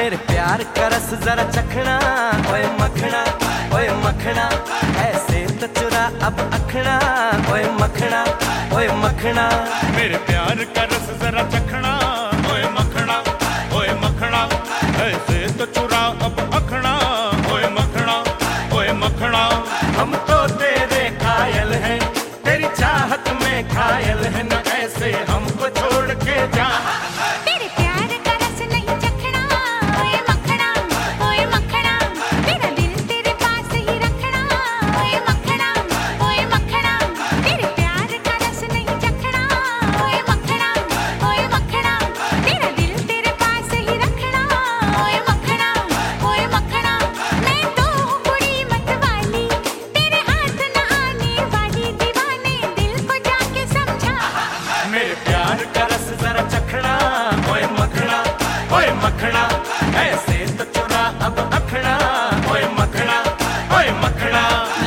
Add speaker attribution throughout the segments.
Speaker 1: मेरे प्यार का रस जरा चखना, ओए मखना, ओए मखना, ऐसे तो चुरा अब अखना, ओए मखना, ओए मखना।
Speaker 2: मेरे प्यार का रस जरा चखना, ओए मखना, ओए मखना, ऐसे तो चुरा अब अखना, ओए मखना, ओए मखना।
Speaker 1: हम तो तेरे कायल हैं, तेरी चाहत में घायल है, न ऐसे हमको छोड़ के जा।
Speaker 3: तेरे प्यार का रस नहीं चखना, ओए मखना, ओए मखना, मेरा दिल तेरे पास ही रखना, ओए मखना, ओए मखना। तेरे प्यार का रस नहीं चखना, ओए मखना, ओए मखना, मेरा दिल तेरे पास ही रखना, ओए मखना, ओए मखना। मैं तो हूँ कुड़ी मतवाली, तेरे हाथ न आने वाली, दीवाने दिल को जाके समझा।
Speaker 1: मेरे प्यार का रस जरा चखना, ओए मखना, ओए मखना, ऐसे तो चुरा अब अखना, ओए मखना, ओए मखना।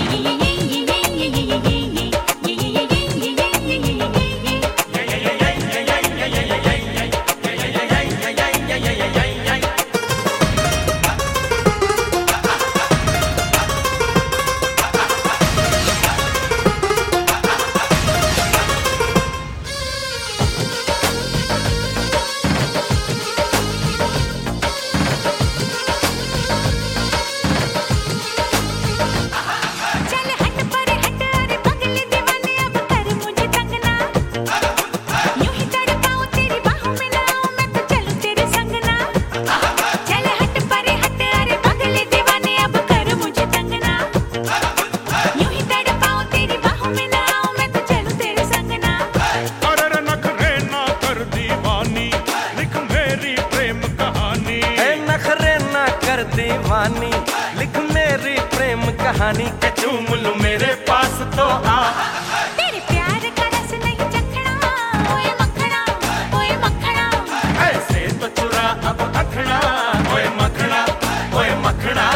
Speaker 3: चल हट पर हट, अरे पगले दीवाने अब कर मुझे तंग ना। यूं ही तड़पाऊं तेरी बाहों में ना आऊं मैं तो चलूं तेरे संग ना। चल हट पर हट, अरे पगले दीवाने अब कर मुझे तंग ना। यूं ही तड़पाऊं तेरी बाहों में ना आऊं मैं तो चलूं तेरे संग ना।
Speaker 2: अरे नखरे ना कर दीवानी, लिख मेरी प्रेम कहानी।
Speaker 1: ए नखरे ना कर दीवानी, लिख मेरी प्रेम कहानी, के चूम लूं मेरे पास तो आ।
Speaker 3: तेरे प्यार का रस नहीं चखना, ओए मखना, ओए मखना।
Speaker 1: ऐसे तो चुरा अब अखना, ओए मखना, ओए मखना।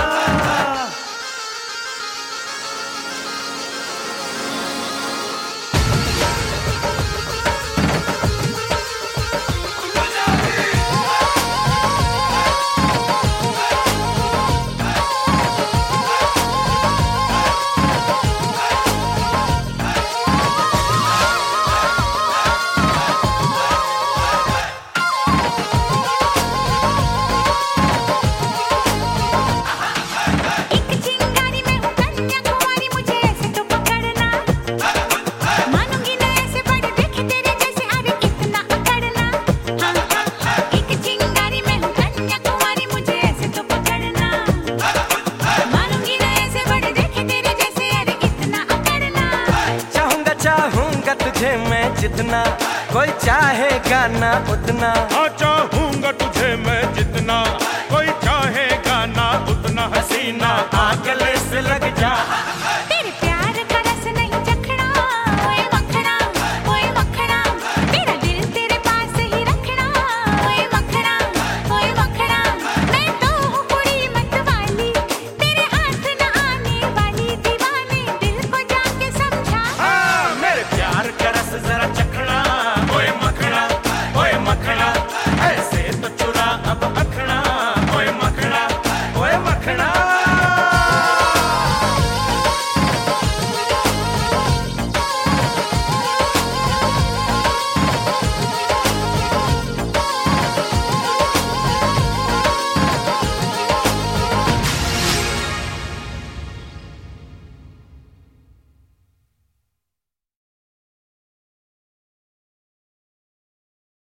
Speaker 3: एक चिंगारी में हूँ कन्याकुमारी, मुझे ऐसे तो पकड़ना। मानूंगी ना ऐसे बड़े देखे तेरे जैसे, अरे इतना अकड़ना। हाँ हाँ हाँ, एक चिंगारी में हूँ कन्याकुमारी, मुझे ऐसे तो पकड़ना। मानूंगी ना ऐसे बड़े देखे तेरे जैसे, अरे इतना अकड़ना।
Speaker 1: चाहूंगा चाहूंगा तुझे मैं जितना, कोई चाहेगा ना उतना।
Speaker 2: हाँ चाहूंगा तुझे मैं जितना, कोई चाहेगा ना उतना।
Speaker 1: हसीना आ गले से लग जा।